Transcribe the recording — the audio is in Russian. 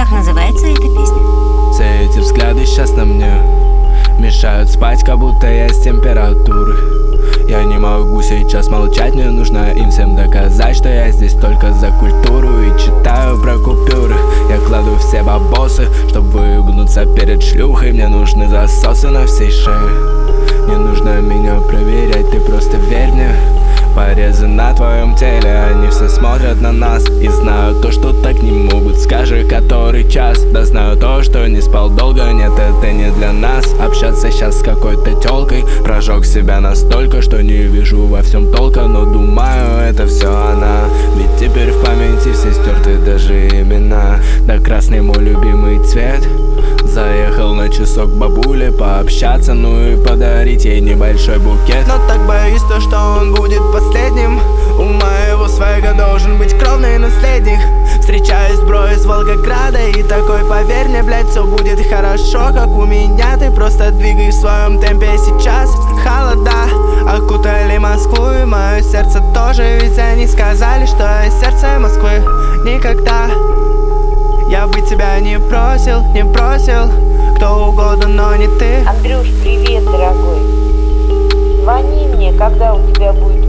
Как называется эта песня? Все эти взгляды сейчас на мне мешают спать, как будто я с температуры. Я не могу сейчас молчать, мне нужно им всем доказать, что я здесь только за культуру и читаю про купюры. Я кладу все бабосы, чтоб выгнуться перед шлюхой. Мне нужны засосы на всей шее. Не нужно меня проверять, ты просто верь мне. Порезы на твоем теле, они все смотрят на нас и знают то, что так не могут. Скажи, который час? Да знаю то, что не спал долго. Нет, это не для нас. Общаться сейчас с какой-то тёлкой. Прожег себя настолько, что не вижу во всем толка. Но думаю, это все она. Ведь теперь в памяти все стерты даже имена. Да красный мой любимый цвет. Заехал на часок бабуле пообщаться, ну и подарить ей небольшой букет. Но так боюсь то, что он будет последним. У моего свега должен быть кровный наследник. Встречаюсь, бро, из Волгограда и такой, поверь мне, блядь, все будет хорошо, как у меня. Ты просто двигай в своем темпе сейчас. Холода окутали Москву и мое сердце тоже. Ведь они сказали, что я сердце Москвы. Никогда я бы тебя не просил, кто угодно, но не ты. Андрюш, привет, дорогой. Звони мне, когда у тебя будет